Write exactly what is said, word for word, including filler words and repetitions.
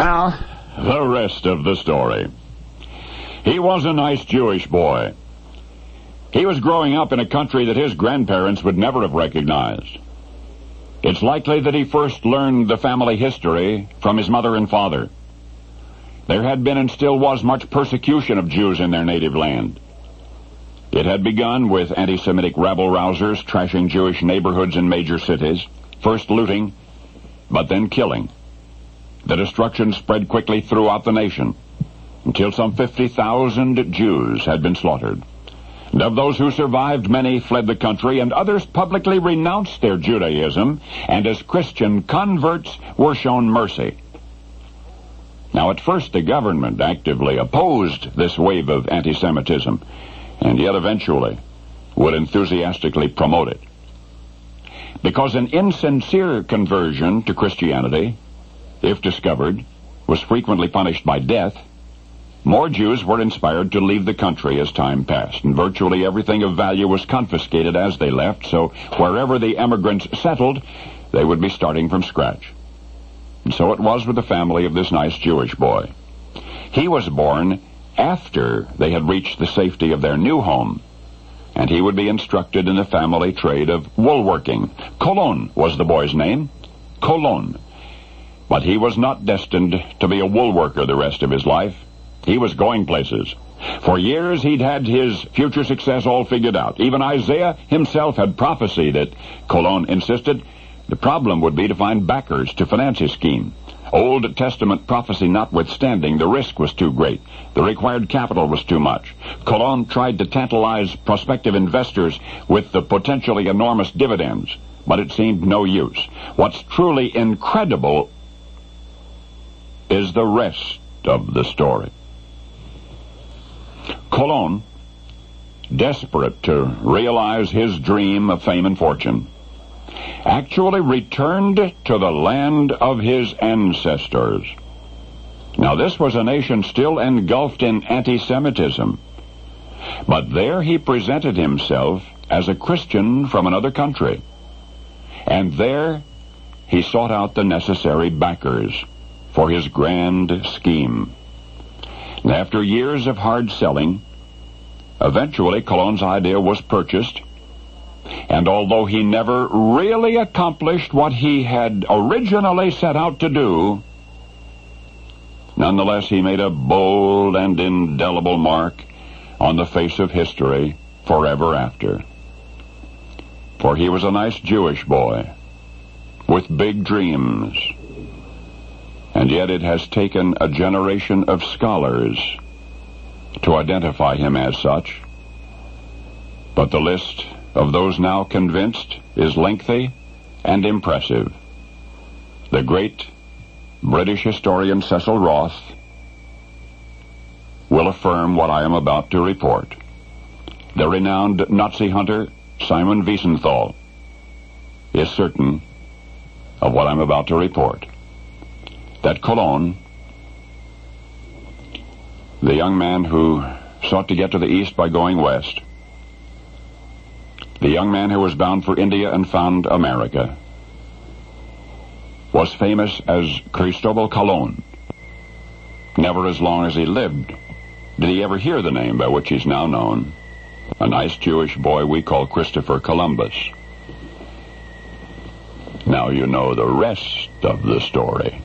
Now, the rest of the story. He was a nice Jewish boy. He was growing up in a country that his grandparents would never have recognized. It's likely that he first learned the family history from his mother and father. There had been and still was much persecution of Jews in their native land. It had begun with anti-Semitic rabble-rousers trashing Jewish neighborhoods in major cities, first looting, but then killing. The destruction spread quickly throughout the nation, until some fifty thousand Jews had been slaughtered. And of those who survived, many fled the country, and others publicly renounced their Judaism, and as Christian converts were shown mercy. Now, at first, the government actively opposed this wave of anti-Semitism, and yet eventually would enthusiastically promote it. Because an insincere conversion to Christianity, if discovered, was frequently punished by death, more Jews were inspired to leave the country as time passed, and virtually everything of value was confiscated as they left, so wherever the emigrants settled, they would be starting from scratch. And so it was with the family of this nice Jewish boy. He was born after they had reached the safety of their new home, and he would be instructed in the family trade of woolworking. Kolon was the boy's name, Kolon. But he was not destined to be a woolworker the rest of his life. He was going places. For years he'd had his future success all figured out. Even Isaiah himself had prophesied it, Kolon insisted. The problem would be to find backers to finance his scheme. Old Testament prophecy notwithstanding, the risk was too great. The required capital was too much. Kolon tried to tantalize prospective investors with the potentially enormous dividends, but it seemed no use. What's truly incredible is the rest of the story. Kolon, desperate to realize his dream of fame and fortune, actually returned to the land of his ancestors. Now, this was a nation still engulfed in anti-Semitism, but there he presented himself as a Christian from another country, and there he sought out the necessary backers for his grand scheme. And after years of hard selling, eventually Kolon's idea was purchased, and although he never really accomplished what he had originally set out to do, nonetheless he made a bold and indelible mark on the face of history forever after. For he was a nice Jewish boy with big dreams, and yet it has taken a generation of scholars to identify him as such. But the list of those now convinced is lengthy and impressive. The great British historian Cecil Roth will affirm what I am about to report. The renowned Nazi hunter Simon Wiesenthal is certain of what I'm about to report. That Kolon, the young man who sought to get to the east by going west, the young man who was bound for India and found America, was famous as Cristobal Colon. Never as long as he lived did he ever hear the name by which he's now known, a nice Jewish boy we call Christopher Columbus. Now you know the rest of the story.